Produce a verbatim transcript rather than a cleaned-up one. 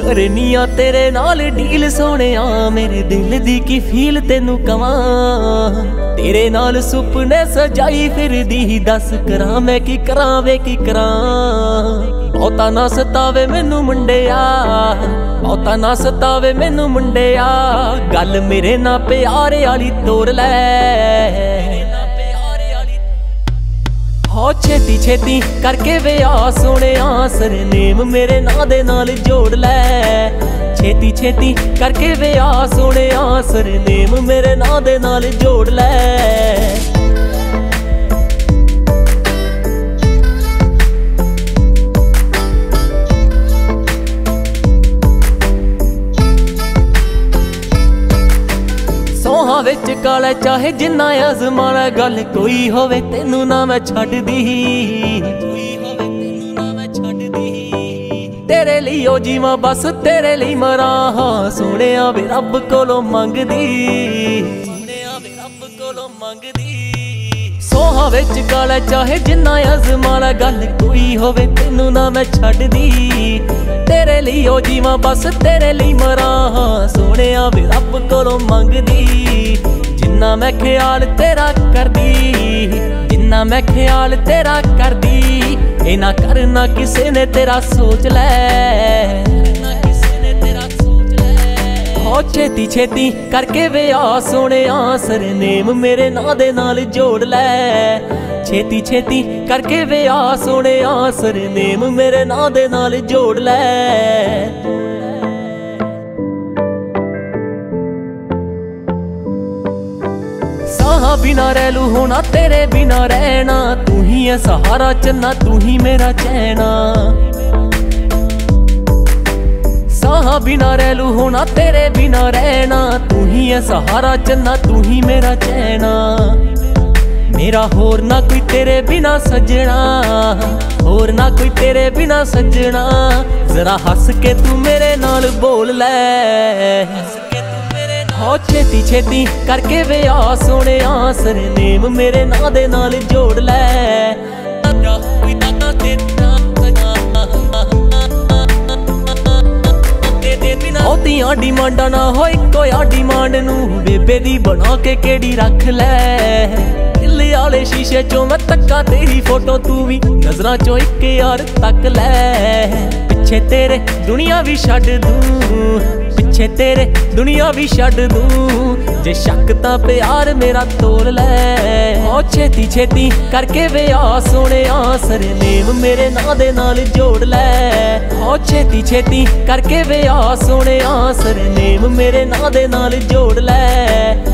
करनी आ तेरे नाल डील सोहणिया, मेरे दिल दी की फील तेनू कवां। तेरे नाल सुपने सजाई फिरदी, दस करां मैं की करां वे की करां। बहुता ना सतावे मैनू मुंडिया, बहुता ना सतावे मैनू मुंडिया, गल मेरे ना प्यार वाली तोड़ लै। हो छेती छेती करके विआह सोहणिया, सरनेम मेरे नां दे नाल जोड़ लै। छेती छेती करके विआह सोहणिया, सरनेम मेरे नां दे नाल जोड़ लै। सोहां विच काला चाहे जिन्ना अजमाना, गल कोई होवे तेनू ना मैं छड्डदी। तेरे लिए ओ जीवां बस तेरे लिए मरां, हाँ सोहणिया वे रब कोलों मंगदी। सोहां विच काला चाहे जिन्ना अजमाना, गल कोई होवे तेनू ना मैं छड्डदी। तेरे लिए ओ जीवां बस तेरे लिए मरां, हाँ सोहणिया वे रब कोलों मंगदी। जिन्ना मैं ख्याल तेरा करदी, जिन्ना मैं ख्याल तेरा करदी, ए ना करना किसे ने तेरा सोच लै। हो छेती छेती करके विआह सोहणिया, सरनेम मेरे नां दे नाल जोड़ लै। छेती छेती करके विआह सोहणिया, सरनेम मेरे नां दे नाल जोड़ लै। साहां बिना रैलू होना तेरे बिना रहना, तू ही है सहारा चन्ना तू ही मेरा चैना। साहां बिना रैलू होना तेरे बिना रहना, तू ही है सहारा चन्ना तू ही मेरा चैना। मेरा होर ना कोई तेरे बिना सजना, होर ना कोई तेरे बिना सजना, जरा हस के तू मेरे नाल बोल लै। हो छेती छेती करके विआह सोहणिया, सरनेम मेरे नां दे नाल जोड़ लै। बहुतियां डिमांडां ना हो इक्को आ डिमांड नू, बेबे दी बना के केड़ी रख लै। दिल आले शीशे चो मैं तक्का तेरी फोटो, तू भी नजरां चो इक यार तक लै। पिछे तेरे दुनिया भी छड्ड दूं, पिछे तेरे दुनिया भी छड्ड दूं, जे शक तां प्यार मेरा तोल लै। हो छेती छेती करके विआह सोहणिया, सरनेम मेरे नां दे नाल जोड़ लै। हो छेती छेती करके विआह सोहणिया, सरनेम मेरे नां दे नाल जोड़ लै।